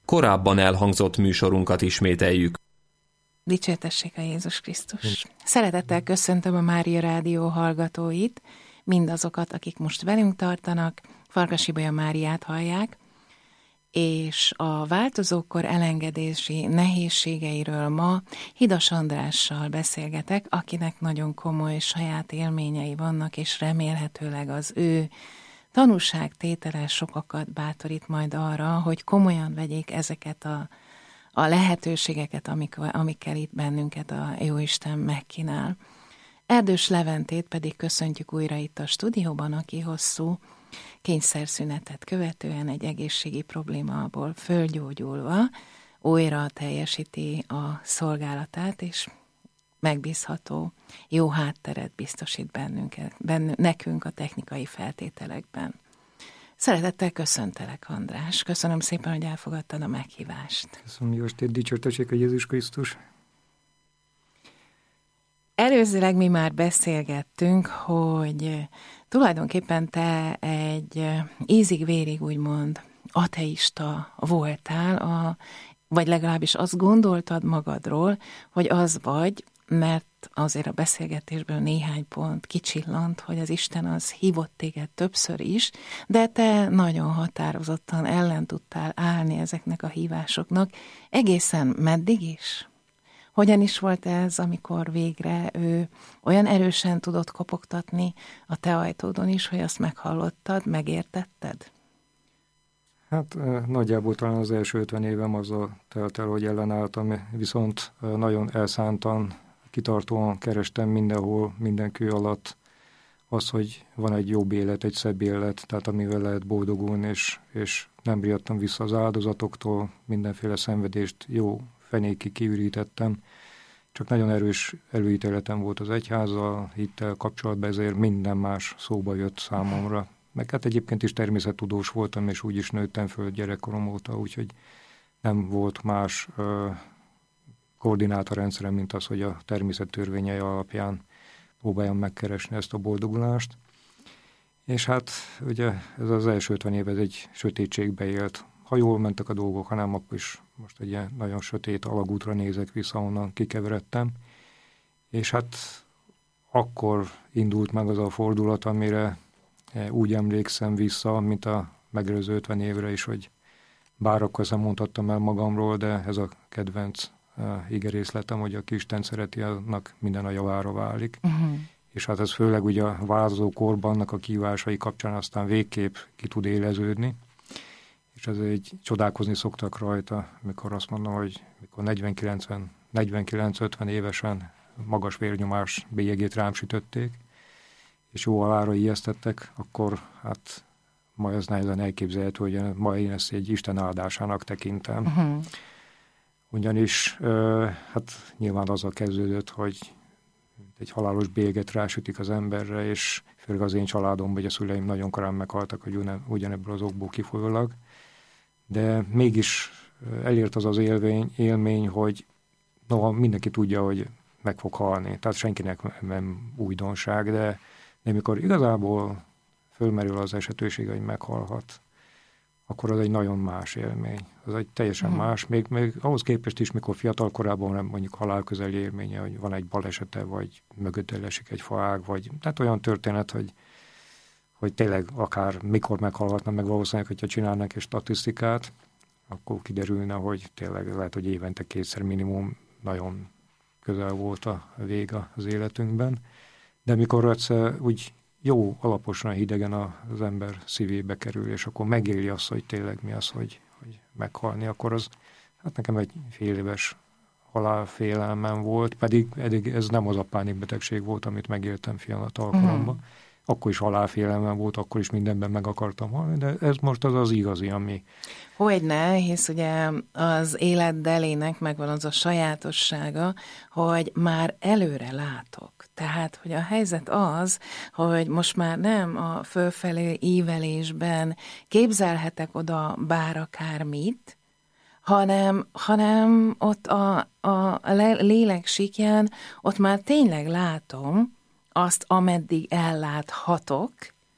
korábban elhangzott műsorunkat ismételjük. Dicsértessék a Jézus Krisztus! Szeretettel köszöntöm a Mária Rádió hallgatóit, mindazokat, akik most velünk tartanak, Farkas Ibolya Máriát hallják, és a változókor elengedési nehézségeiről ma Hidas Andrással beszélgetek, akinek nagyon komoly saját élményei vannak, és remélhetőleg az ő tanúságtétele sokakat bátorít majd arra, hogy komolyan vegyék ezeket a lehetőségeket, amikkel itt bennünket a Jóisten megkínál. Erdős Leventét pedig köszöntjük újra itt a stúdióban, aki hosszú kényszerszünetet követően egy egészségi problémából fölgyógyulva újra teljesíti a szolgálatát, és megbízható, jó hátteret biztosít nekünk a technikai feltételekben. Szeretettel köszöntelek, András. Köszönöm szépen, hogy elfogadtad a meghívást. Köszönöm, jó estét, dicsértessék a Jézus Krisztus. Előzőleg mi már beszélgettünk, hogy tulajdonképpen te egy ízig-vérig úgymond ateista voltál, vagy legalábbis azt gondoltad magadról, hogy az vagy, mert azért a beszélgetésből néhány pont kicsillant, hogy az Isten az hívott téged többször is, de te nagyon határozottan ellen tudtál állni ezeknek a hívásoknak. Egészen meddig is? Hogyan is volt ez, amikor végre ő olyan erősen tudott kopogtatni a te ajtódon is, hogy azt meghallottad, megértetted? Hát nagyjából talán az első 50 évem azzal telt el, hogy ellenálltam, viszont nagyon elszántan, kitartóan kerestem mindenhol, minden kő alatt az, hogy van egy jobb élet, egy szebb élet, tehát amivel lehet boldogulni, és nem riadtam vissza az áldozatoktól, mindenféle szenvedést jó fenékig kiürítettem. Csak nagyon erős előítéletem volt az egyházzal, hittel kapcsolatban, ezért minden más szóba jött számomra. Meg hát egyébként is természettudós voltam, és úgy is nőttem föl gyerekkorom óta, úgyhogy nem volt más koordinátorrendszerem, mint az, hogy a természet törvényei alapján próbáljam megkeresni ezt a boldogulást. És hát ugye ez az első 50 év, ez egy sötétségbe élt. Ha jól mentek a dolgok, hanem akkor is most egy ilyen nagyon sötét alagútra nézek vissza, onnan kikeveredtem. És hát akkor indult meg az a fordulat, amire úgy emlékszem vissza, mint a megelőző 50 évre is, hogy bár akkor sem mondhattam el magamról, de ez a kedvenc igerészletem, hogy aki Isten szereti, annak minden a javára válik. És hát ez főleg ugye a változó korban annak a kívásai kapcsán aztán végképp ki tud éleződni. És ez egy csodálkozni szoktak rajta, mikor azt mondom, hogy mikor 49-50 évesen magas vérnyomás bélyegét rám sütötték, és jó alára ijesztettek, akkor hát ma ez nehezen elképzelhető, hogy ma én ezt egy Isten áldásának tekintem. Ugyanis hát nyilván azzal kezdődött, hogy egy halálos bélyeget rásütik az emberre, és főleg az én családomban, hogy a szüleim nagyon korán meghaltak, hogy ugyanebből az okból kifolyólag. De mégis elért az az élmény, hogy noha mindenki tudja, hogy meg fog halni. Tehát senkinek nem újdonság, de amikor igazából fölmerül az esetőség, hogy meghalhat, akkor az egy nagyon más élmény. Az egy teljesen más, még ahhoz képest is, mikor fiatal korában mondjuk halálközeli élménye, hogy van egy balesete, vagy mögött esik egy faág, vagy tehát olyan történet, hogy tényleg akár mikor meghalhatna, meg valószínűleg, hogyha csinálnak egy statisztikát, akkor kiderülne, hogy tényleg lehet, hogy évente 2-szer minimum nagyon közel volt a vége az életünkben. De mikor egyszer úgy jó, alaposan hidegen az ember szívébe kerül, és akkor megéli azt, hogy tényleg mi az, hogy meghalni, akkor az, hát nekem egy fél éves halálfélelmem volt, pedig eddig ez nem az a pánikbetegség volt, amit megéltem fiatal koromban. Akkor is halálfélelmem volt, akkor is mindenben meg akartam halni, de ez most az igazi, ami... Hogyne, hisz ugye az élet delének megvan az a sajátossága, hogy már előre látok. Tehát, hogy a helyzet az, hogy most már nem a fölfelé ívelésben képzelhetek oda bár akármit, hanem ott a lélek síkján ott már tényleg látom azt, ameddig elláthatok,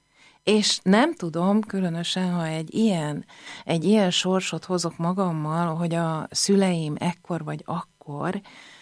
És nem tudom, különösen, ha egy ilyen sorsot hozok magammal, hogy a szüleim ekkor vagy akkor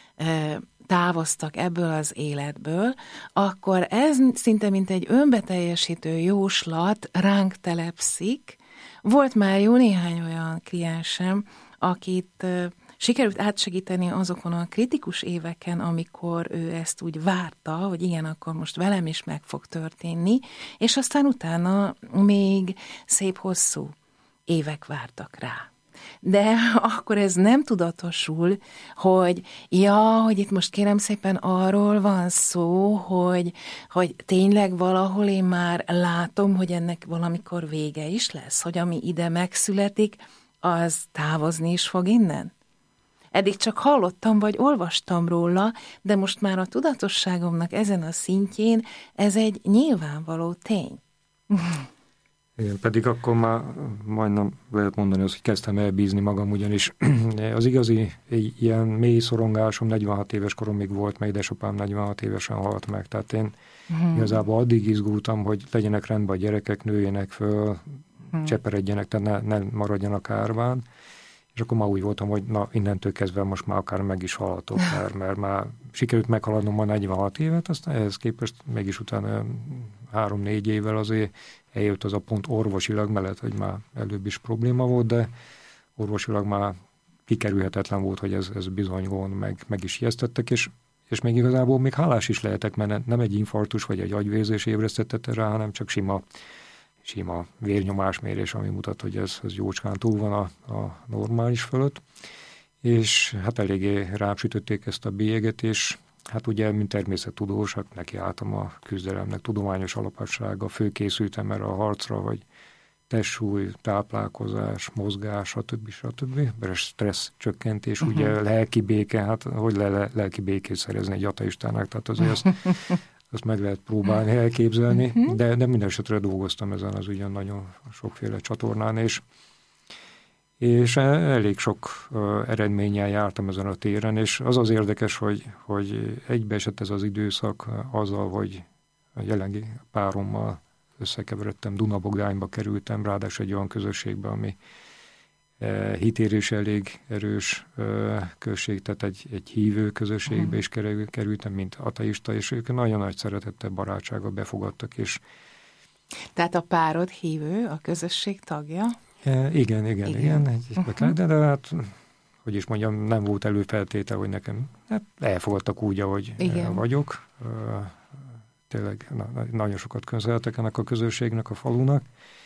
távoztak ebből az életből, akkor ez szinte mint egy önbeteljesítő jóslat ránk telepszik. Volt már jó néhány olyan kliensem, akit sikerült átsegíteni azokon a kritikus éveken, amikor ő ezt úgy várta, hogy igen, akkor most velem is meg fog történni, és aztán utána még szép hosszú évek vártak rá. De akkor ez nem tudatosul, hogy itt most kérem szépen arról van szó, hogy tényleg valahol én már látom, hogy ennek valamikor vége is lesz, hogy ami ide megszületik, az távozni is fog innen. Eddig csak hallottam, vagy olvastam róla, de most már a tudatosságomnak ezen a szintjén ez egy nyilvánvaló tény. Igen, pedig akkor már majdnem lehet mondani azt, hogy kezdtem elbízni magam, ugyanis az igazi ilyen mély szorongásom 46 éves koromig volt, mert édesapám 46 évesen halt meg. Tehát én igazából addig izgultam, hogy legyenek rendben a gyerekek, nőjenek föl, cseperedjenek, tehát ne maradjanak árván. És akkor már úgy voltam, hogy innentől kezdve most már akár meg is halhatok, mert már sikerült meghaladnom ma 46 évet, aztán ehhez képest mégis utána 3-4 évvel azért eljött az a pont orvosilag, mellett, hogy már előbb is probléma volt, de orvosilag már kikerülhetetlen volt, hogy ez bizony gond, meg is ijesztettek, és még igazából még hálás is lehetek, mert nem egy infarktus vagy egy agyvérzés ébresztette rá, hanem csak sima vérnyomásmérés, ami mutat, hogy ez jócskán túl van a normális fölött, és hát eléggé rám sütötték ezt a bélyeget, és hát ugye, mint természettudós, hát nekiálltam a küzdelemnek, tudományos alapossága, fölkészültem erre a harcra, hogy testsúly, táplálkozás, mozgás, stb. Stressz csökkentés, ugye lelki béke, hát hogy lelki békét szerezni egy ateistának, tehát azért azt meg lehet próbálni, elképzelni, de minden esetre dolgoztam ezen az ügyen nagyon sokféle csatornán, és elég sok eredménnyel jártam ezen a téren, és az érdekes, hogy egybeesett ez az időszak azzal, hogy a jelenlegi párommal összekeveredtem, Duna-Bogdányba kerültem, ráadásul egy olyan közösségbe, ami hitérés elég erős község, tehát egy hívő közösségbe is kerültem, mint ateista, és ők nagyon nagy szeretettel, barátsággal befogadtak, és tehát a párod hívő, a közösség tagja? Igen. De hát, hogy is mondjam, nem volt előfeltétel, hogy nekem elfogadtak úgy, ahogy vagyok. Tényleg nagyon sokat köszönhetek ennek a közösségnek, a falunak.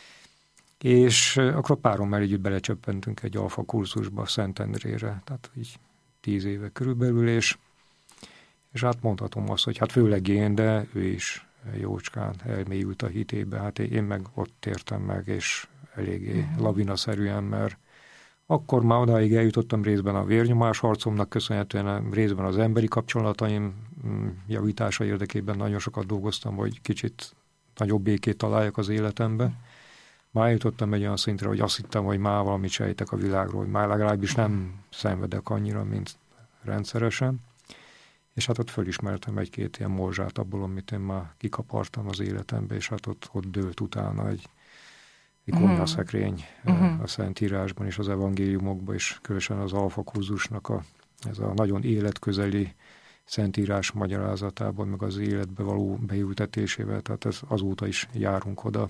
És akkor a párommal együtt belecsöppentünk egy alfa kurzusba Szentendrére, tehát így 10 éve körülbelül, és hát mondhatom azt, hogy hát főleg én, de ő is jócskán elmélyült a hitébe. Hát én meg ott értem meg, és eléggé lavinaszerűen, mert akkor már odáig eljutottam részben a vérnyomás harcomnak köszönhetően, részben az emberi kapcsolataim javítása érdekében nagyon sokat dolgoztam, hogy kicsit nagyobb békét találjak az életembe. Már jutottam egy olyan szintre, hogy azt hittem, hogy már valamit sejtek a világról, hogy már legalábbis nem szenvedek annyira, mint rendszeresen. És hát ott fölismertem egy-két ilyen morzsát abból, amit én már kikapartam az életembe, és hát ott dőlt utána egy konyhaszekrény a Szentírásban és az evangéliumokban, és különösen az alfa kurzusnak ez a nagyon életközeli Szentírás magyarázatában, meg az életbe való beültetésével, tehát azóta is járunk oda,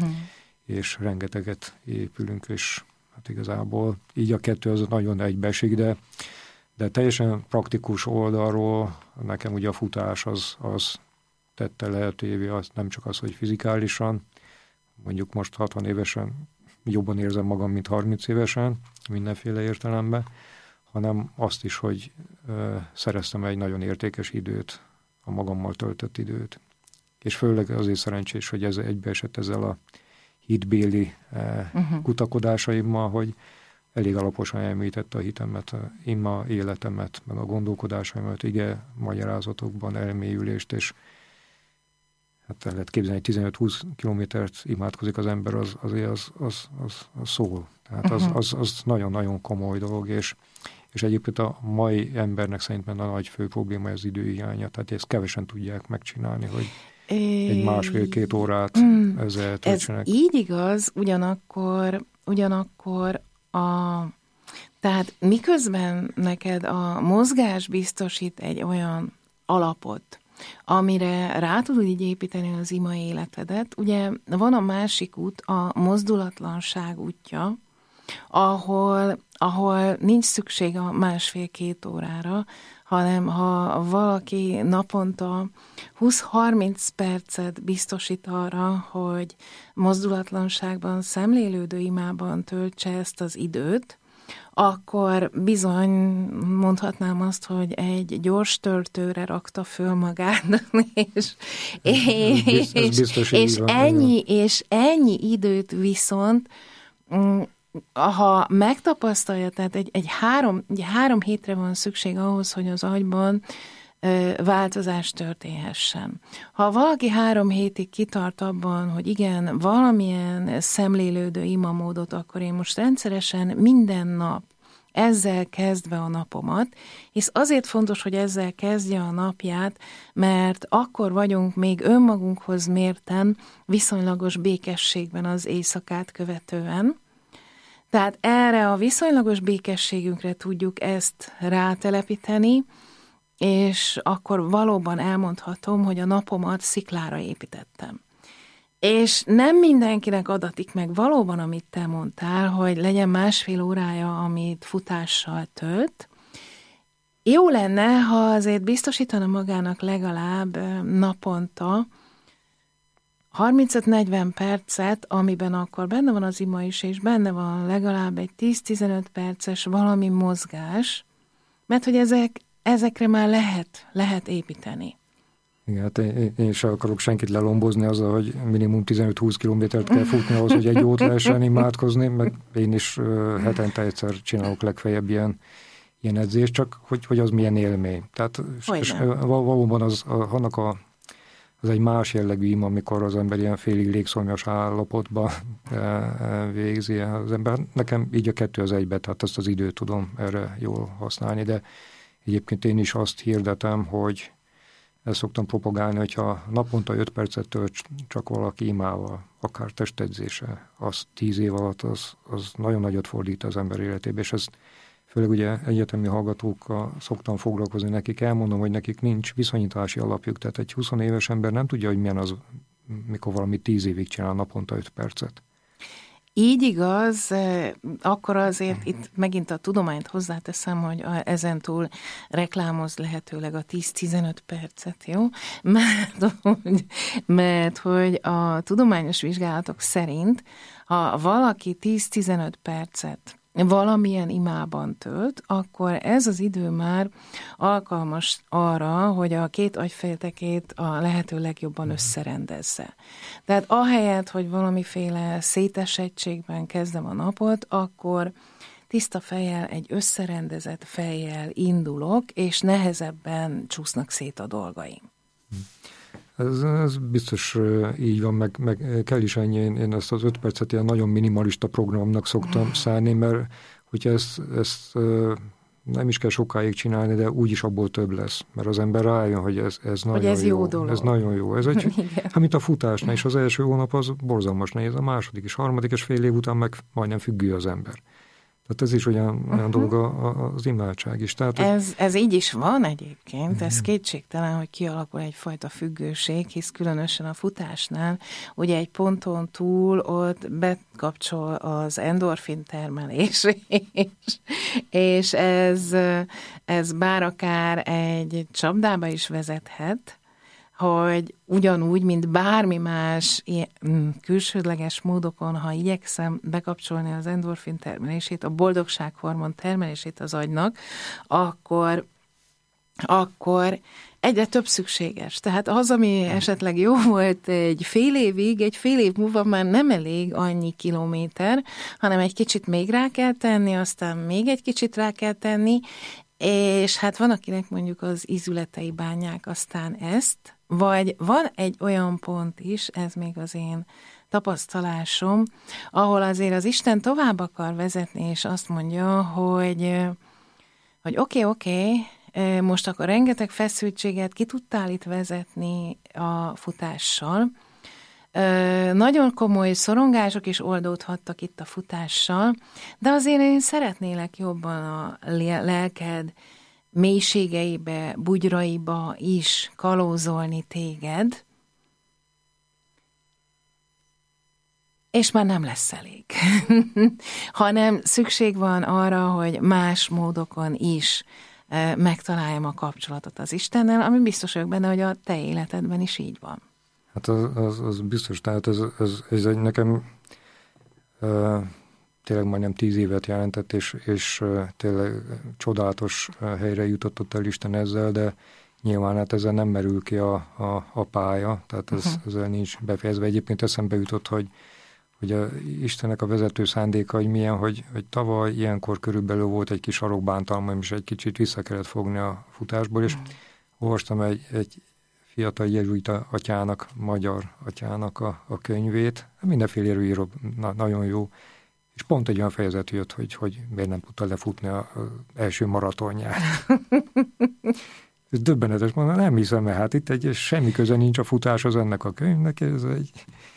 és rengeteget épülünk, és hát igazából így a kettő az nagyon egybeesik, de teljesen praktikus oldalról nekem ugye a futás az tette lehetővé, nem csak az, hogy fizikálisan, mondjuk most 60 évesen jobban érzem magam, mint 30 évesen, mindenféle értelemben, hanem azt is, hogy szereztem egy nagyon értékes időt, a magammal töltött időt. És főleg azért szerencsés, hogy ez egybeesett ezzel a hitbéli kutakodásaimmal, hogy elég alaposan elmélyítette a hitemet, imma életemet, meg a gondolkodásaimat, ige magyarázatokban elmélyülést, és hát el lehet képzelni, hogy 15-20 kilométert imádkozik az ember, az szól. Tehát az nagyon-nagyon komoly dolog, és egyébként a mai embernek szerintem a nagy fő probléma az időhiánya, tehát ezt kevesen tudják megcsinálni, hogy egy 1,5-2 órát ezzel töltsenek. Ez így igaz, ugyanakkor tehát miközben neked a mozgás biztosít egy olyan alapot, amire rá tudod így építeni az ima életedet, ugye van a másik út, a mozdulatlanság útja, ahol nincs szükség a 1,5-2 órára, hanem ha valaki naponta 20-30 percet biztosít arra, hogy mozdulatlanságban, szemlélődő imában töltse ezt az időt, akkor bizony mondhatnám azt, hogy egy gyors töltőre rakta föl magát, és ennyi időt viszont, ha megtapasztalja, tehát egy 3 hétre van szükség ahhoz, hogy az agyban változás történhessen. Ha valaki 3 hétig kitart abban, hogy igen, valamilyen szemlélődő imamódot, akkor én most rendszeresen minden nap ezzel kezdve a napomat, hisz azért fontos, hogy ezzel kezdje a napját, mert akkor vagyunk még önmagunkhoz mérten viszonylagos békességben az éjszakát követően. Tehát erre a viszonylagos békességünkre tudjuk ezt rátelepíteni, és akkor valóban elmondhatom, hogy a napomat sziklára építettem. És nem mindenkinek adatik meg valóban, amit te mondtál, hogy legyen 1,5 órája, amit futással tölt. Jó lenne, ha azért biztosítana magának legalább naponta 35-40 percet, amiben akkor benne van az ima is, és benne van legalább egy 10-15 perces valami mozgás, mert hogy ezekre már lehet építeni. Igen, hát én sem akarok senkit lelombozni azzal, hogy minimum 15-20 kilométert kell futni ahhoz, hogy egy jót lehessen imádkozni, meg én is hetente egyszer csinálok legfeljebb ilyen edzést, csak hogy az milyen élmény. Tehát és valóban az egy más jellegű ima, amikor az ember ilyen félig légszomjas állapotban végzi az ember. Nekem így a 2 az 1-be, tehát azt az időt tudom erre jól használni, de egyébként én is azt hirdetem, hogy ezt szoktam propagálni, hogyha naponta 5 percet tölt csak valaki imával, akár testedzése, az 10 év alatt az nagyon nagyot fordít az ember életébe, és ezt főleg ugye egyetemi hallgatókkal szoktam foglalkozni, nekik elmondom, hogy nekik nincs viszonyítási alapjuk, tehát egy 20 éves ember nem tudja, hogy milyen az, mikor valami 10 évig csinál naponta 5 percet. Így igaz, akkor azért itt megint a tudományt hozzáteszem, hogy ezentúl reklámoz lehetőleg a 10-15 percet, jó? Mert hogy a tudományos vizsgálatok szerint, ha valaki 10-15 percet valamilyen imában tölt, akkor ez az idő már alkalmas arra, hogy a 2 agyféltekét a lehető legjobban összerendezze. Tehát ahelyett, hogy valamiféle szétesettségben kezdem a napot, akkor tiszta fejjel, egy összerendezett fejjel indulok, és nehezebben csúsznak szét a dolgaim. Ez biztos így van, meg kell is ennyi, én ezt az 5 percet ilyen nagyon minimalista programnak szoktam szállni, mert hogyha ezt nem is kell sokáig csinálni, de úgyis abból több lesz, mert az ember rájön, hogy ez nagyon jó. Dolog. Ez nagyon jó. Ez mint a futásnál is, az első hónap az borzalmas nehéz, a második és harmadik és fél év után meg majdnem függő az ember. Tehát ez is olyan dolog az imádság is. Tehát, ez így is van egyébként, ez kétségtelen, hogy kialakul egyfajta függőség, hisz különösen a futásnál, ugye egy ponton túl ott bekapcsol az endorfin termelés, és ez bár akár egy csapdába is vezethet, hogy ugyanúgy, mint bármi más külsődleges módokon, ha igyekszem bekapcsolni az endorfin termelését, a boldogsághormon termelését az agynak, akkor egyre több szükséges. Tehát az, ami esetleg jó volt egy fél év múlva már nem elég annyi kilométer, hanem egy kicsit még rá kell tenni, aztán még egy kicsit rá kell tenni, és hát van, akinek mondjuk az ízületei bánják aztán ezt, vagy van egy olyan pont is, ez még az én tapasztalásom, ahol azért az Isten tovább akar vezetni, és azt mondja, hogy oké, most akkor rengeteg feszültséget ki tudtál itt vezetni a futással. Nagyon komoly szorongások is oldódhattak itt a futással, de azért én szeretnélek jobban a lelked mélységeibe, bugyraiba is kalózolni téged, és már nem lesz elég, hanem szükség van arra, hogy más módokon is megtaláljam a kapcsolatot az Istennel, ami biztos vagyok benne, hogy a te életedben is így van. Hát az biztos, tehát ez nekem tényleg majdnem 10 évet jelentett, és tényleg csodálatos helyre jutott el Isten ezzel, de nyilván hát ezzel nem merül ki a pálya, tehát ezzel nincs befejezve. Egyébként eszembe jutott, hogy a Istennek a vezető szándéka, hogy milyen, hogy tavaly ilyenkor körülbelül volt egy kis sarokbántalmam, és egy kicsit vissza kellett fogni a futásból, és olvastam egy fiatal jezsuita atyának, magyar atyának a könyvét, mindenféle író, nagyon jó, és pont egy olyan fejezet jött, hogy miért nem tudta lefutni az első maratonját. Ez döbbenetes, mondom, nem hiszem, mert hát itt semmi köze nincs a futáshoz ennek a könyvnek, ez egy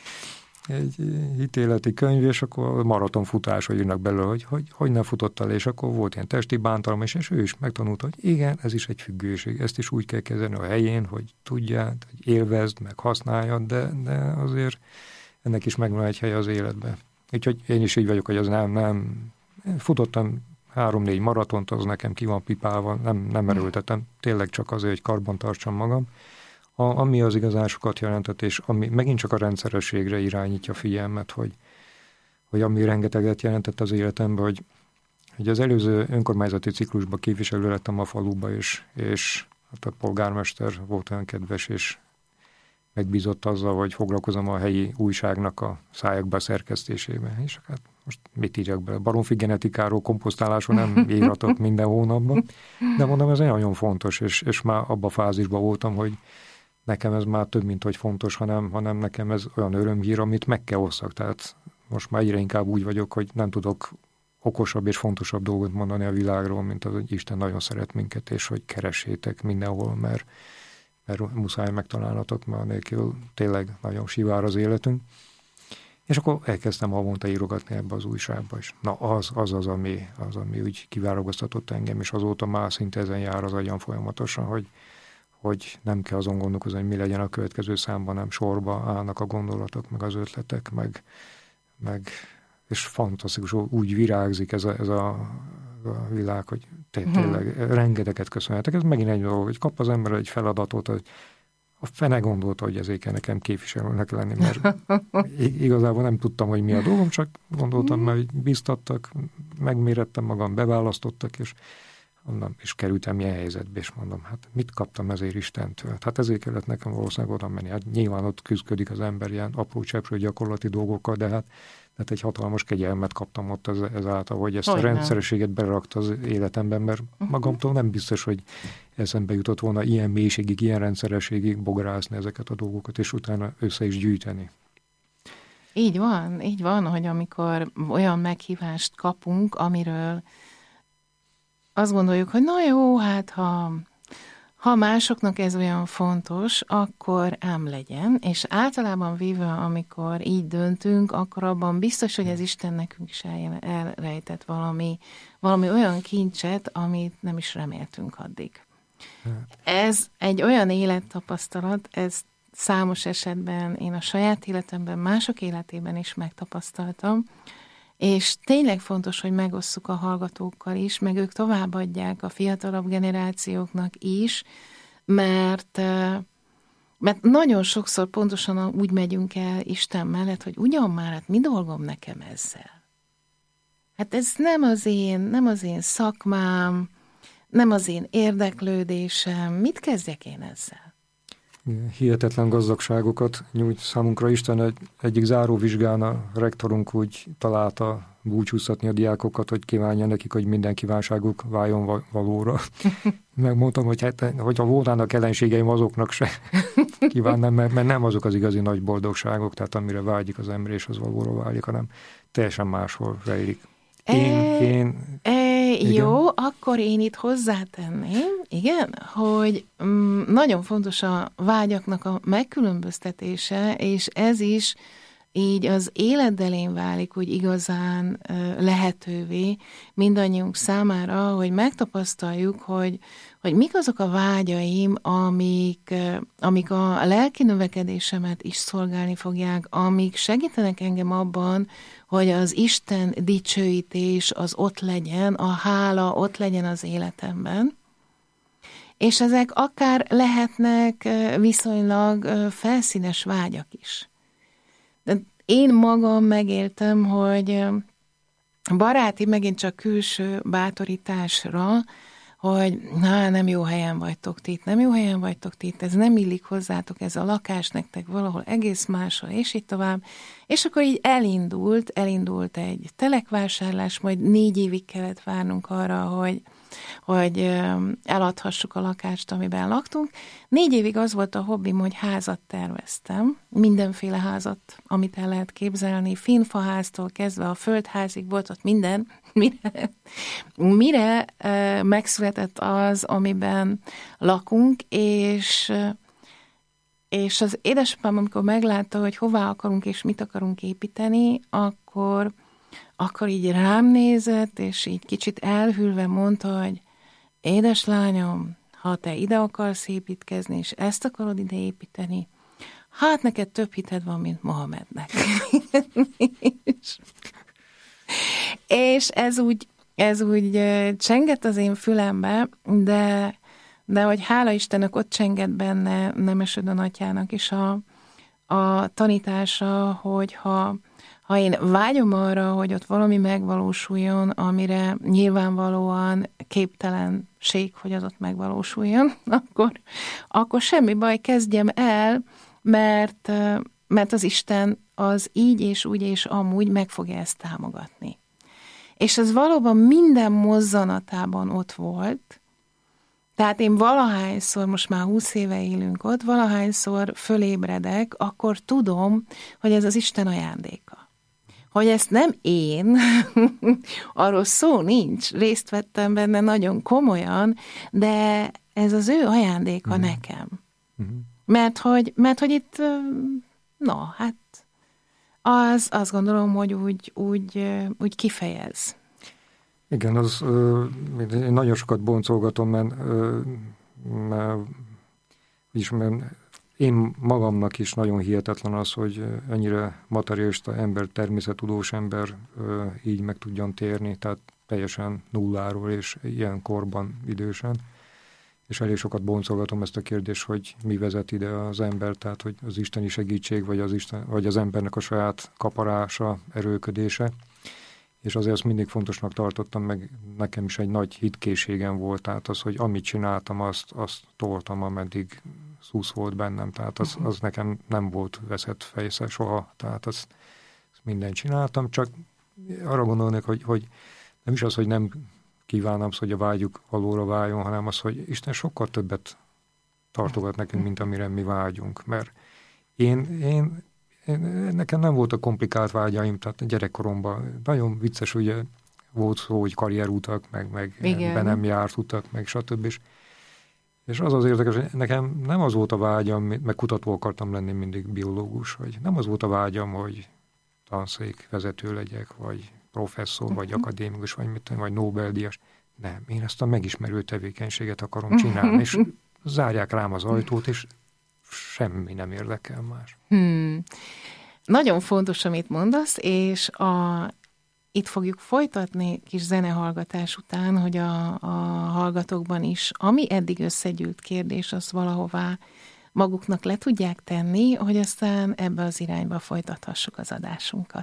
hitéleti könyv, és akkor maratonfutásra írnak belőle, hogy nem futottál, és akkor volt ilyen testi bántalom, és ő is megtanulta, hogy igen, ez is egy függőség, ezt is úgy kell kezelni a helyén, hogy tudjad, hogy élvezd, meg használjad, de azért ennek is megvan egy helye az életben. Úgyhogy én is így vagyok, hogy az nem futottam 3-4 maratont, az nekem ki van pipálva, nem erőltetem, tényleg csak azért, hogy karban tartsam magam. Ami az igazán sokat jelentett, és ami megint csak a rendszerességre irányítja a figyelmet, hogy ami rengeteget jelentett az életemben, hogy az előző önkormányzati ciklusban képviselő lettem a faluba, és hát a polgármester volt olyan kedves, és megbízott azzal, hogy foglalkozom a helyi újságnak a szájakba szerkesztésébe. És hát most mit írjak bele? Baromfi genetikáról, komposztálásról nem írhatok minden hónapban, de mondom, ez nagyon fontos, és már abban a fázisban voltam, hogy nekem ez már több, mint hogy fontos, hanem nekem ez olyan örömhír, amit meg kell osszak. Tehát most már egyre inkább úgy vagyok, hogy nem tudok okosabb és fontosabb dolgot mondani a világról, mint az, hogy Isten nagyon szeret minket, és hogy keressétek mindenhol, mert muszáj megtalálnatok, mert nélkül tényleg nagyon sivár az életünk. És akkor elkezdtem havonta írogatni ebbe az újságba is. Na az, ami úgy kivárogoztatott engem, és azóta már szinte ezen jár az agyam folyamatosan, hogy nem kell azon gondolkozni, hogy mi legyen a következő számban, nem sorba állnak a gondolatok, meg az ötletek, meg és fantasztikus, úgy virágzik ez a világ, hogy tényleg rengeteget köszönhetek. Ez megint egy dolog, hogy kap az ember egy feladatot, hogy a fene gondolta, hogy ezért kell nekem képviselőnek lenni, mert igazából nem tudtam, hogy mi a dolgom, csak gondoltam, mert bíztattak, megmérettem magam, beválasztottak, és kerültem ilyen helyzetbe, és mondom, hát mit kaptam ezért Istentől? Hát ezért kellett nekem valószínűleg oda menni. Hát nyilván ott küzdködik az ember ilyen apró cseprő gyakorlati dolgokkal, de hát egy hatalmas kegyelmet kaptam ott ezáltal, hogy ezt a rendszerességet berakta az életemben, mert magamtól nem biztos, hogy eszembe jutott volna ilyen mélységig, ilyen rendszerességig bográszni ezeket a dolgokat, és utána össze is gyűjteni. Így van, hogy amikor olyan meghívást kapunk, amiről azt gondoljuk, hogy na jó, hát ha másoknak ez olyan fontos, akkor ám legyen, és általában véve, amikor így döntünk, akkor abban biztos, hogy az Isten nekünk is elrejtett valami olyan kincset, amit nem is reméltünk addig. Ez egy olyan élettapasztalat, ez számos esetben én a saját életemben, mások életében is megtapasztaltam, és tényleg fontos, hogy megosszuk a hallgatókkal is, meg ők továbbadják a fiatalabb generációknak is, mert nagyon sokszor pontosan úgy megyünk el Isten mellett, hogy ugyan már, hát mi dolgom nekem ezzel? Hát ez nem az én szakmám, nem az én érdeklődésem, mit kezdjek én ezzel? Hihetetlen gazdagságokat nyújt számunkra Isten. Egyik záróvizsgán a rektorunk úgy találta búcsúztatni a diákokat, hogy kívánja nekik, hogy minden kívánságuk váljon valóra. Megmondtam, hogy hogyha volnának ellenségeim, azoknak se kívánnám, mert nem azok az igazi nagy boldogságok, tehát amire vágyik az ember, és az valóra válik, hanem teljesen máshol rejlik. Jó, akkor én itt hozzátenném, igen, hogy nagyon fontos a vágyaknak a megkülönböztetése, és ez is így az életelén válik úgy igazán lehetővé mindannyiunk számára, hogy megtapasztaljuk, hogy mik azok a vágyaim, amik a lelki növekedésemet is szolgálni fogják, amik segítenek engem abban, hogy az Isten dicsőítés az ott legyen, a hála ott legyen az életemben. És ezek akár lehetnek viszonylag felszínes vágyak is. De én magam megéltem, hogy baráti, megint csak külső bátorításra, hogy nem jó helyen vagytok ti, nem jó helyen vagytok ti, ez nem illik hozzátok, ez a lakás nektek valahol egész máshol, és így tovább. És akkor így elindult egy telekvásárlás, majd 4 évig kellett várnunk arra, hogy eladhassuk a lakást, amiben laktunk. 4 évig az volt a hobbim, hogy házat terveztem, mindenféle házat, amit el lehet képzelni, finfaháztól kezdve a földházig volt ott minden, mire megszületett az, amiben lakunk, és az édesapám, amikor meglátta, hogy hová akarunk és mit akarunk építeni, akkor így rám nézett, és így kicsit elhűlve mondta, hogy édeslányom, ha te ide akarsz építkezni, és ezt akarod ide építeni, hát neked több hited van, mint Mohamednek. És ez úgy csengett az én fülembe, de hogy hála Istennek ott csengett benne Nemesödön atyának is a tanítása, hogy ha én vágyom arra, hogy ott valami megvalósuljon, amire nyilvánvalóan képtelenség, hogy az ott megvalósuljon, akkor semmi baj, kezdjem el, mert az Isten az így és úgy és amúgy meg fogja ezt támogatni. És ez valóban minden mozzanatában ott volt, tehát én valahányszor, most már 20 éve élünk ott, valahányszor fölébredek, akkor tudom, hogy ez az Isten ajándéka. Hogy ezt nem én, arról szó nincs, részt vettem benne nagyon komolyan, de ez az ő ajándéka nekem. Mert hogy itt, hát azt gondolom, hogy úgy kifejez. Igen, én nagyon sokat boncolgatom, mert én magamnak is nagyon hihetetlen az, hogy ennyire materialista ember, természettudós ember így meg tudjon térni, tehát teljesen nulláról, és ilyen korban idősen. És elég sokat boncolgatom ezt a kérdést, hogy mi vezet ide az ember, tehát hogy az isteni segítség, vagy az embernek a saját kaparása, erőködése. És azért ezt mindig fontosnak tartottam, meg nekem is egy nagy hitkészségem volt, tehát az, hogy amit csináltam, azt toltam, ameddig szusz volt bennem, tehát az nekem nem volt veszett fejsze soha, tehát azt mindent csináltam, csak arra gondolnék, hogy nem is az, hogy nem kívánom, hogy a vágyuk valóra váljon, hanem az, hogy Isten sokkal többet tartogat nekünk, mint amire mi vágyunk, mert nekem nem voltak komplikált vágyaim, tehát gyerekkoromban nagyon vicces, ugye volt szó, hogy karrierutak, meg be nem járt utak, meg stb. És az érdekes, hogy nekem nem az volt a vágyam, meg kutató akartam lenni mindig, biológus, hogy nem az volt a vágyam, hogy tanszékvezető legyek, vagy professzor, vagy akadémikus, vagy Nobel-díjas. Nem, én ezt a megismerő tevékenységet akarom csinálni, és zárják rám az ajtót, és semmi nem érdekel más. Nagyon fontos, amit mondasz, és itt fogjuk folytatni kis zenehallgatás után, hogy a hallgatókban is, ami eddig összegyűlt kérdés, azt valahová maguknak le tudják tenni, hogy aztán ebbe az irányba folytathassuk az adásunkat.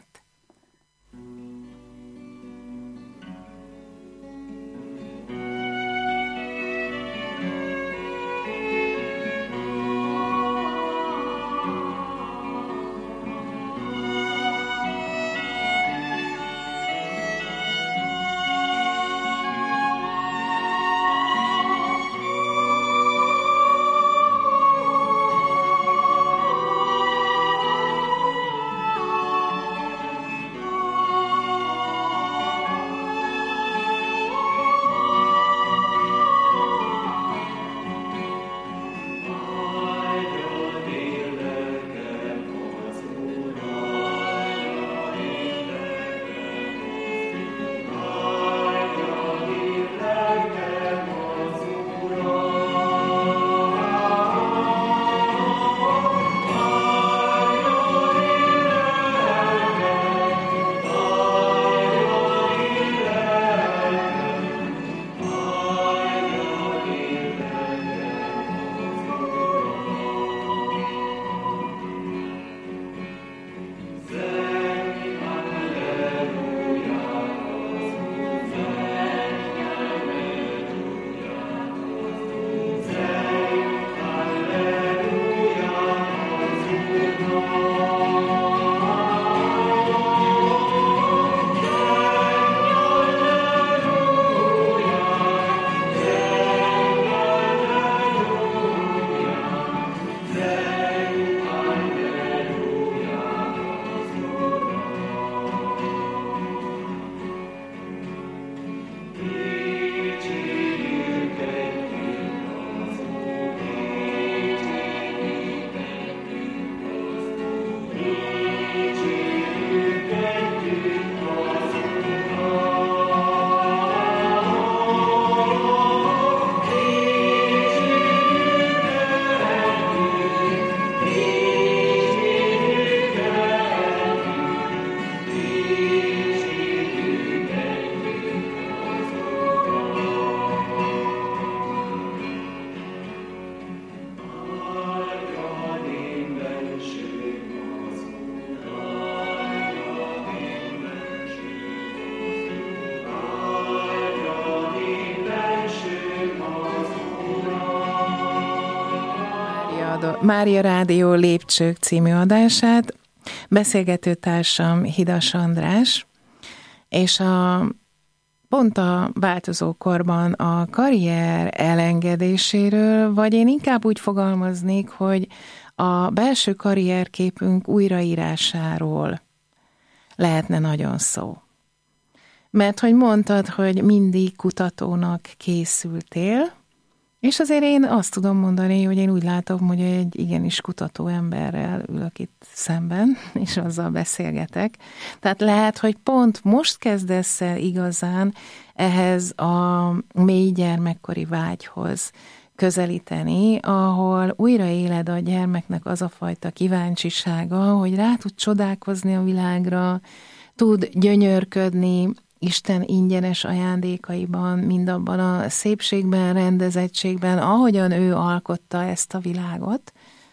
a Mária Rádió Lépcsők című adását. Beszélgető társam Hidas András, és pont a változó korban a karrier elengedéséről, vagy én inkább úgy fogalmaznék, hogy a belső karrierképünk újraírásáról lehetne nagyon szó. Mert hogy mondtad, hogy mindig kutatónak készültél, és azért én azt tudom mondani, hogy én úgy látom, hogy egy igenis kutató emberrel ülök itt szemben, és azzal beszélgetek. Tehát lehet, hogy pont most kezdesz el igazán ehhez a mély gyermekkori vágyhoz közelíteni, ahol újraéled a gyermeknek az a fajta kíváncsisága, hogy rá tud csodálkozni a világra, tud gyönyörködni Isten ingyenes ajándékaiban, mindabban a szépségben, rendezettségben, ahogyan ő alkotta ezt a világot.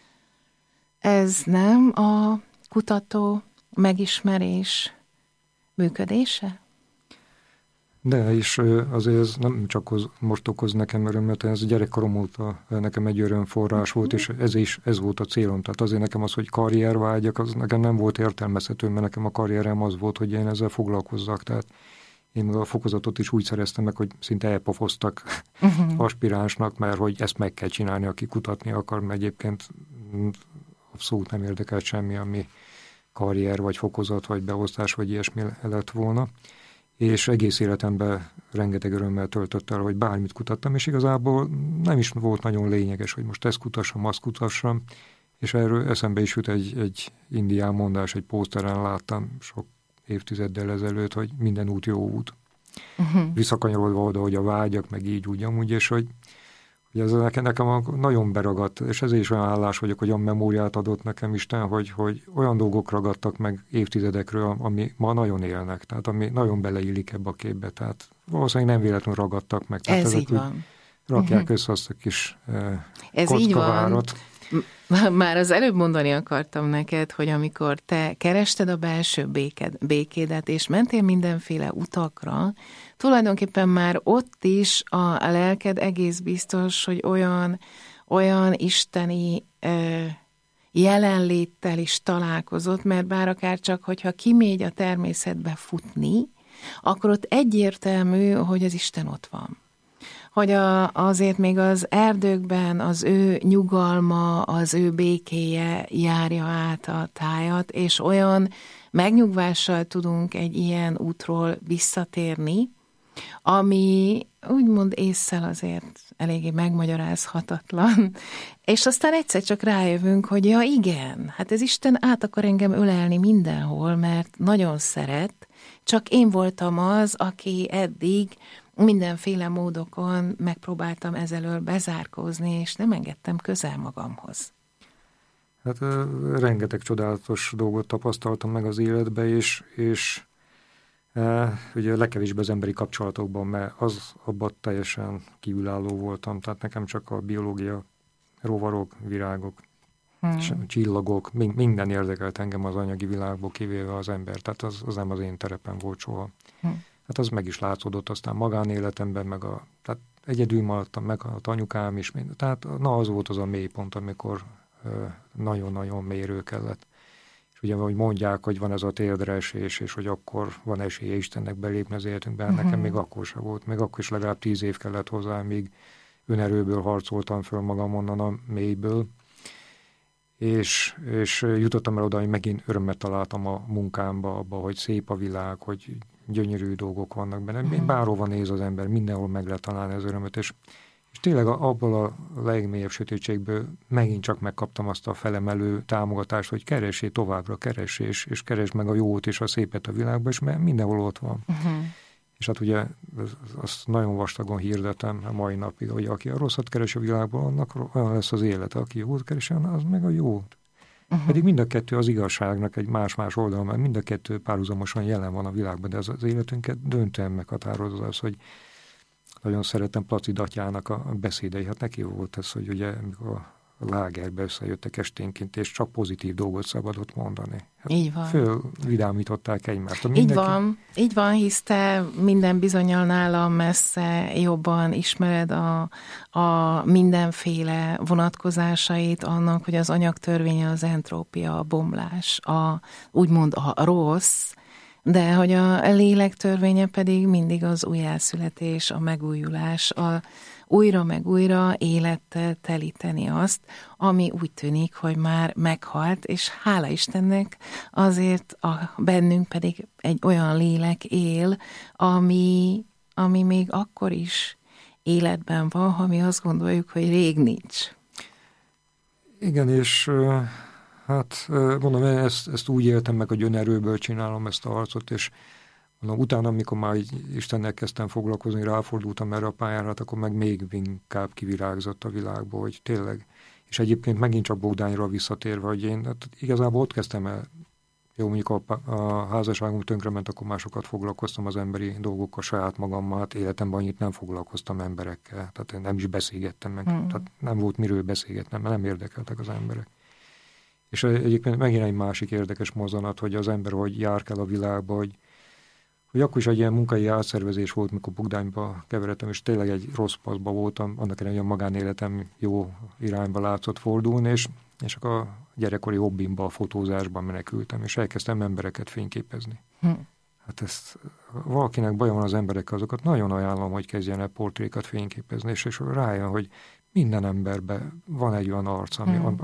Ez nem a kutató megismerés működése? De is azért ez nem csak most okoz nekem örömet, ez gyerekkorom óta nekem egy örömforrás volt, és ez volt a célom. Tehát azért nekem az, hogy karriervágyak, az nekem nem volt értelmezhető, mert nekem a karrierem az volt, hogy én ezzel foglalkozzak. Tehát én a fokozatot is úgy szereztem meg, hogy szinte elpofoztak aspiránsnak, mert hogy ezt meg kell csinálni, aki kutatni akar, mert egyébként abszolút nem érdekelt semmi, ami karrier, vagy fokozat, vagy beosztás, vagy ilyesmi lett volna. És egész életemben rengeteg örömmel töltött el, hogy bármit kutattam, és igazából nem is volt nagyon lényeges, hogy most ezt kutassam, azt kutassam, és erről eszembe is jut egy indián mondás, egy pószteren láttam sok évtizeddel ezelőtt, hogy minden út jó út. Visszakanyarodva oda, hogy a vágyak, meg így úgy amúgy, és hogy ez nekem nagyon beragadt, és ezért is olyan állás vagyok, hogy olyan memóriát adott nekem Isten, hogy olyan dolgok ragadtak meg évtizedekről, ami ma nagyon élnek, tehát ami nagyon beleillik ebbe a képbe, tehát valószínűleg nem véletlenül ragadtak meg. Tehát ez így van. Rakják össze azt a kis ez így van. Már az előbb mondani akartam neked, hogy amikor te kerested a belső békédet, és mentél mindenféle utakra, tulajdonképpen már ott is a lelked egész biztos, hogy olyan isteni jelenléttel is találkozott, mert bár akár csak, hogyha kimégy a természetbe futni, akkor ott egyértelmű, hogy az Isten ott van. Hogy azért még az erdőkben az ő nyugalma, az ő békéje járja át a tájat, és olyan megnyugvással tudunk egy ilyen útról visszatérni, ami úgymond ésszel azért eléggé megmagyarázhatatlan, és aztán egyszer csak rájövünk, hogy ja igen, hát ez Isten át akar engem ölelni mindenhol, mert nagyon szeret, csak én voltam az, aki eddig mindenféle módokon megpróbáltam ezelől bezárkózni, és nem engedtem közel magamhoz. Hát rengeteg csodálatos dolgot tapasztaltam meg az életbe, és ugye legkevésbé az emberi kapcsolatokban, mert abban teljesen kívülálló voltam, tehát nekem csak a biológia, rovarok, virágok, csillagok, minden érdekelt engem az anyagi világból, kivéve az ember, tehát az nem az én terepem volt soha. Hát az meg is látszódott aztán magánéletemben, tehát egyedül maradtam, meg az anyukám is, tehát az volt az a mélypont, amikor nagyon-nagyon mélyről kellett. És ugye, ahogy mondják, hogy van ez a térdre esés, és hogy akkor van esélye Istennek belépni az életünkben, nekem még akkor sem volt. Még akkor is legalább 10 év kellett hozzá, míg önerőből harcoltam föl magam onnan a mélyből. És jutottam el oda, hogy megint örömmet találtam a munkámba, abba, hogy szép a világ, hogy gyönyörű dolgok vannak benne. Bárhova néz az ember, mindenhol meg lehet találni az örömöt, és tényleg abból a legmélyebb sötétségből megint csak megkaptam azt a felemelő támogatást, hogy keressél továbbra, és keresd meg a jót és a szépet a világban, és mert mindenhol ott van. És hát ugye azt nagyon vastagon hirdetem a mai napig, hogy aki a rosszat keres a világban, annak olyan lesz az élete, aki jót keres, az meg a jót. Pedig mind a kettő az igazságnak egy más-más oldal, mert mind a kettő párhuzamosan jelen van a világban, de az életünket döntően meghatározza az, hogy nagyon szeretem Placid atyának a beszédei. Hát neki volt ez, hogy ugye amikor lágerbe összejöttek esténként, és csak pozitív dolgot szabadott mondani. Hát így van. Fölvidámították egymást. Így van, hisz te minden bizonnyal nálam messze jobban ismered a mindenféle vonatkozásait annak, hogy az anyagtörvénye az entrópia, a bomlás, úgymond a rossz, de hogy a lélek törvénye pedig mindig az újjászületés, a megújulás, újra meg újra élettel telíteni azt, ami úgy tűnik, hogy már meghalt, és hála Istennek azért bennünk pedig egy olyan lélek él, ami még akkor is életben van, ha mi azt gondoljuk, hogy rég nincs. Igen, és hát mondom, ezt úgy éltem meg, hogy önerőből csinálom ezt a harcot, és mondom, utána, amikor már Istennel kezdtem foglalkozni, ráfordultam erre a pályára, akkor meg még inkább kivirágzott a világból, hogy tényleg. És egyébként megint csak Bogdányra visszatérve, hogy én hát igazából ott kezdtem el, jó, mondjuk a házasságunk tönkrement, akkor másokat foglalkoztam az emberi dolgokkal saját magammal, hát életemben annyit nem foglalkoztam emberekkel, tehát nem is beszélgettem meg, tehát nem volt miről beszélgetnem, mert nem érdekeltek az emberek. És egyébként megint egy másik érdekes mozzanat, hogy az ember, hogy jár kell a világba, hogy akkor is egy ilyen munkai átszervezés volt, mikor Bogdányba keveredtem, és tényleg egy rossz paszba voltam, annak ellenére, hogy a magánéletem jó irányba látszott fordulni, és akkor a gyerekkori hobbimba, a fotózásban menekültem, és elkezdtem embereket fényképezni. Hát ezt valakinek baja van az emberekkel, azokat nagyon ajánlom, hogy kezdjen el portrékat fényképezni, és rájön, hogy minden emberben van egy olyan arc,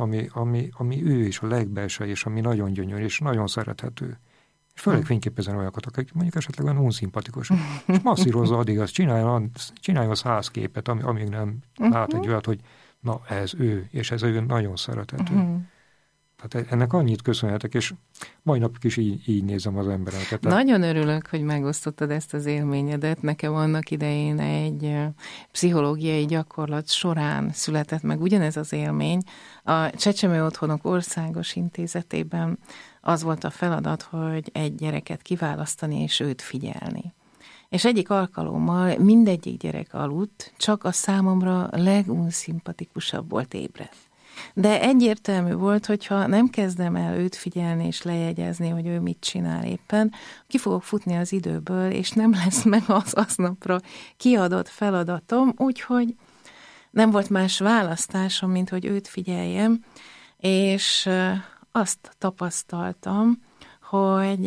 ami ő is a legbelső, és ami nagyon gyönyörű, és nagyon szerethető. És főleg fényképezni olyakat, akik mondjuk esetleg olyan unszimpatikus. És masszírozza addig azt, csinálja 100 képet, amíg nem lát egy olyat, hogy na ez ő, és ez ő nagyon szerethető. Tehát ennek annyit köszönhetek, és mai napig is így nézem az embereket. Nagyon örülök, hogy megosztottad ezt az élményedet. Nekem annak idején egy pszichológiai gyakorlat során született meg ugyanez az élmény. A Csecsemő Otthonok Országos Intézetében az volt a feladat, hogy egy gyereket kiválasztani és őt figyelni. És egyik alkalommal mindegyik gyerek aludt, csak a számomra legunszimpatikusabb volt ébren. De egyértelmű volt, hogyha nem kezdem el őt figyelni és lejegyezni, hogy ő mit csinál éppen, ki fogok futni az időből, és nem lesz meg az aznapra kiadott feladatom, úgyhogy nem volt más választásom, mint hogy őt figyeljem, és azt tapasztaltam, hogy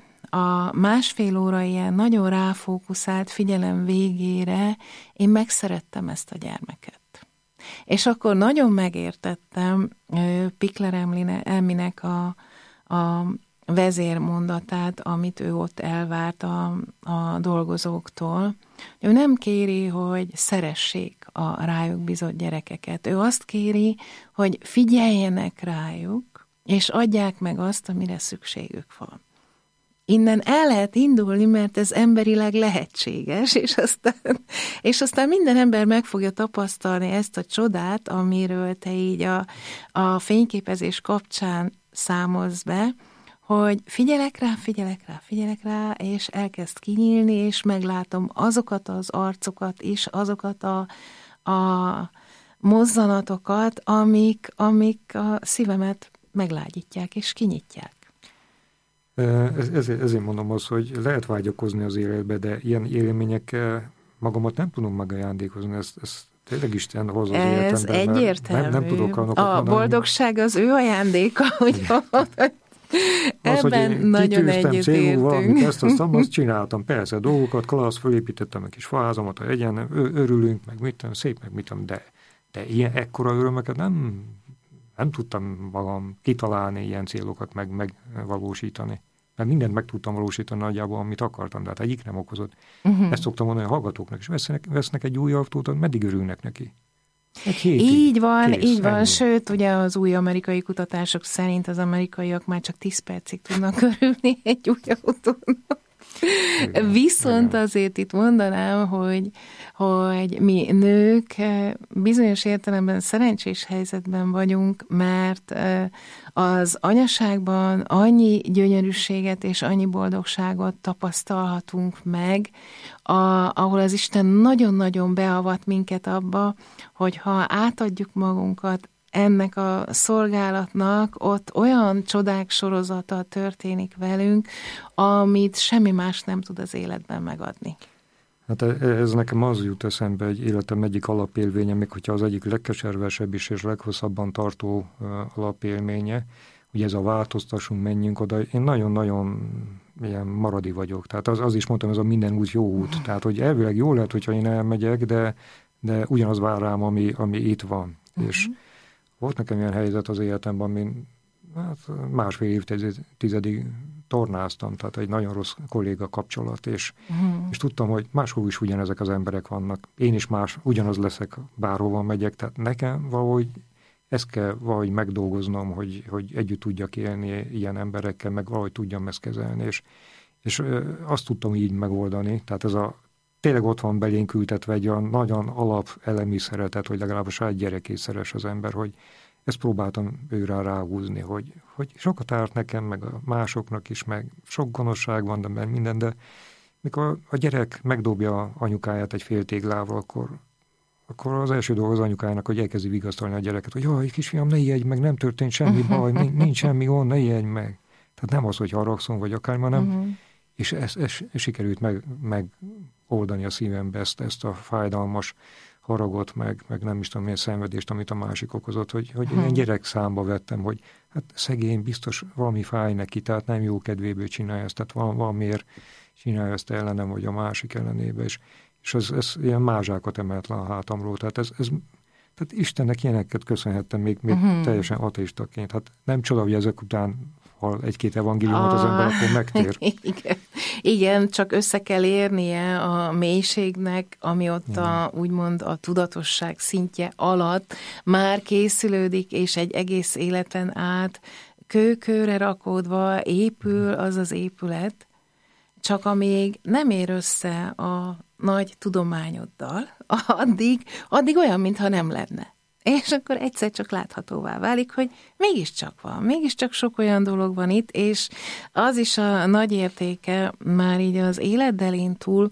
a 1,5 óra ilyen nagyon ráfókuszált figyelem végére én megszerettem ezt a gyermeket. És akkor nagyon megértettem Pikler Elminek a vezérmondatát, amit ő ott elvárt a dolgozóktól. Ő nem kéri, hogy szeressék a rájuk bizott gyerekeket. Ő azt kéri, hogy figyeljenek rájuk, és adják meg azt, amire szükségük van. Innen el lehet indulni, mert ez emberileg lehetséges, és aztán minden ember meg fogja tapasztalni ezt a csodát, amiről te így a fényképezés kapcsán számolsz be, hogy figyelek rá, és elkezd kinyílni, és meglátom azokat az arcokat is, azokat a mozzanatokat, amik a szívemet meglágyítják és kinyitják. Ezért mondom azt, hogy lehet vágyakozni az életbe, de ilyen élményekkel magamat nem tudom megajándékozni, ezt tényleg Isten hoz az életemben. Ez egyértelmű. Nem tudok annak a boldogság az ő ajándéka, hogy ebben nagyon egyetértünk. Azt csináltam, persze, dolgokat, klassz, fölépítettem egy kis faházamat a hegyen, örülünk, meg mit tudom, szép, meg mit tudom, de ilyen ekkora örömöket nem tudtam magam kitalálni, ilyen célokat megvalósítani. Mert mindent meg tudtam valósítani nagyjából, amit akartam, de hát egyik nem okozott. Ezt szoktam mondani a hallgatóknak, és vesznek egy új autót, meddig örülnek neki? Egy hétig. Így van. Sőt, ugye az új amerikai kutatások szerint az amerikaiak már csak 10 percig tudnak örülni egy új autónak. Viszont azért itt mondanám, hogy mi nők bizonyos értelemben szerencsés helyzetben vagyunk, mert az anyaságban annyi gyönyörűséget és annyi boldogságot tapasztalhatunk meg, ahol az Isten nagyon-nagyon beavat minket abba, hogy ha átadjuk magunkat ennek a szolgálatnak ott olyan csodák sorozata történik velünk, amit semmi más nem tud az életben megadni. Hát ez nekem az jut eszembe egy életem egyik alapélménye, még hogyha az egyik legkeservesebb is és leghosszabban tartó alapélménye, ugye ez a változtassunk, menjünk oda. Én nagyon-nagyon ilyen maradi vagyok. Tehát az is mondtam, ez a minden út jó út. Tehát, hogy elvileg jó lehet, hogyha én elmegyek, de ugyanaz vár rám, ami itt van. És volt nekem ilyen helyzet az életemben, amin másfél évtizedig tornáztam, tehát egy nagyon rossz kolléga kapcsolat, és tudtam, hogy máshol is ugyanezek az emberek vannak. Én is ugyanaz leszek, bárhova megyek, tehát nekem valahogy ezt kell valahogy megdolgoznom, hogy együtt tudjak élni ilyen emberekkel, meg valahogy tudjam ezt kezelni, és azt tudtam így megoldani, tehát ez tényleg ott van belénk ültetve egy olyan nagyon alapelemi szeretet, hogy legalább a saját gyerekét szeres az ember, hogy ezt próbáltam őre ráhúzni, hogy sokat árt nekem, meg a másoknak is, meg sok gonoszság van, de minden, de mikor a gyerek megdobja anyukáját egy fél téglával, akkor az első dolog az anyukájának, hogy elkezdi vigasztalni a gyereket, hogy jaj, kisfiam, ne ijedj meg, nem történt semmi baj, nincs semmi gond, ne ijedj meg. Tehát nem az, hogy haragszom, vagy akármi, hanem, és ezt sikerült megoldani a szívembe ezt a fájdalmas haragot, meg nem is tudom milyen szenvedést, amit a másik okozott, hogy én gyerek számba vettem, hogy hát szegény, biztos valami fáj neki, tehát nem jó kedvéből csinálja ezt, tehát valamiért csinálja ezt ellenem, vagy a másik ellenébe, és ez ilyen mázsákat emelt le a hátamról, tehát tehát Istennek ilyeneket köszönhettem még teljesen ateistaként. Hát nem csoda, hogy ezek után, ha egy-két evangéliumot az ember, akkor megtér. Igen, csak össze kell érnie a mélységnek, ami ott úgymond a tudatosság szintje alatt már készülődik, és egy egész életen át kőkőre rakódva épül az az épület, csak amíg nem ér össze a nagy tudományoddal, addig olyan, mintha nem lenne. És akkor egyszer csak láthatóvá válik, hogy mégiscsak van, mégiscsak sok olyan dolog van itt, és az is a nagy értéke már így az életdelén túl,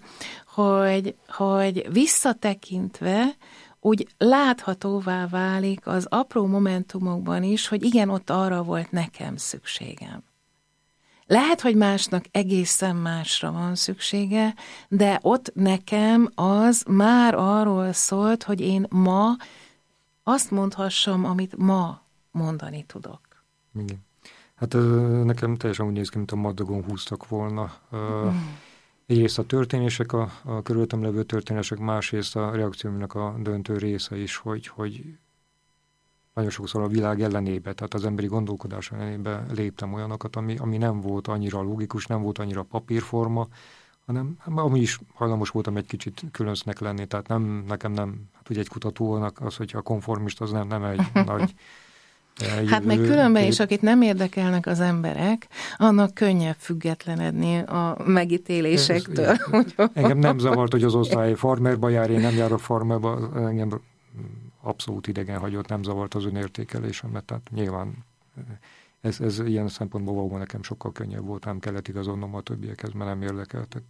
hogy visszatekintve úgy láthatóvá válik az apró momentumokban is, hogy igen, ott arra volt nekem szükségem. Lehet, hogy másnak egészen másra van szüksége, de ott nekem az már arról szólt, hogy én ma azt mondhassam, amit ma mondani tudok. Igen. Hát nekem teljesen úgy néz ki, mint a madagon húztak volna. Egyrészt a történések, a körülöttem levő történések, másrészt a reakciómnak a döntő része is, hogy nagyon sokszor a világ ellenébe, tehát az emberi gondolkodás ellenébe léptem olyanokat, ami nem volt annyira logikus, nem volt annyira papírforma, hanem ami is hajlamos voltam egy kicsit különsznek lenni, tehát nekem nem, hát ugye egy kutatónak az, hogyha a konformist, az nem egy nagy... Hát meg különben is, akit nem érdekelnek az emberek, annak könnyebb függetlenedni a megítélésektől. Engem nem zavart, hogy az osztály farmerba jár, én nem járok farmerba, engem abszolút idegen hagyott, nem zavart az önértékelésemet, tehát nyilván ez ilyen szempontból valóban nekem sokkal könnyebb volt, nem kellett igazolnom a többiekhez, mert nem érdekeltek.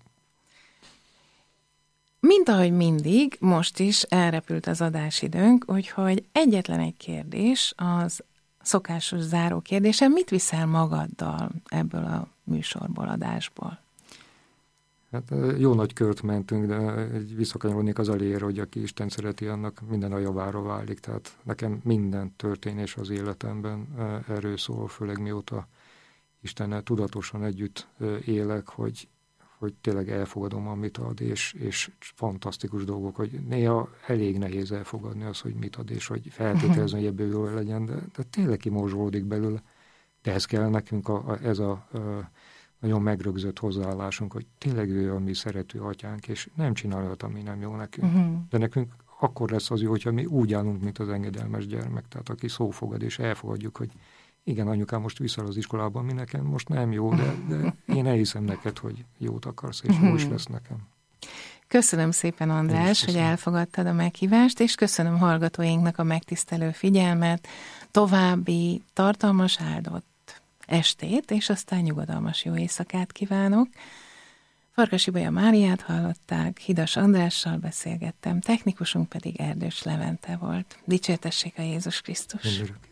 Mint ahogy mindig, most is elrepült az adásidőnk, úgyhogy egyetlen egy kérdés, az szokásos záró kérdése, mit viszel magaddal ebből a műsorból, adásból? Hát jó nagy kört mentünk, de visszakanyarodnék az elére, hogy aki Isten szereti, annak minden a javára válik. Tehát nekem minden történés az életemben erről szól, főleg mióta Istennel tudatosan együtt élek, hogy tényleg elfogadom, amit ad, és fantasztikus dolgok, hogy néha elég nehéz elfogadni az, hogy mit ad, és hogy feltételezni, hogy ebből jól legyen, de tényleg kimorzsolódik belőle. De ez kell nekünk ez a nagyon megrögzött hozzáállásunk, hogy tényleg ő a mi szerető atyánk, és nem csinálja, ami nem jó nekünk. De nekünk akkor lesz az jó, hogyha mi úgy állunk, mint az engedelmes gyermek, tehát aki szófogad, és elfogadjuk, hogy igen, anyukám, most viszel az iskolába, ami nekem most nem jó, de én elhiszem neked, hogy jót akarsz, és jó is lesz nekem. Köszönöm szépen, András, hogy elfogadtad a meghívást, és köszönöm hallgatóinknak a megtisztelő figyelmet, további tartalmas, áldott estét, és aztán nyugodalmas jó éjszakát kívánok. Farkas Ibolya Máriát hallották, Hidas Andrással beszélgettem, technikusunk pedig Erdős Levente volt. Dicsértessék a Jézus Krisztus! Mindörök.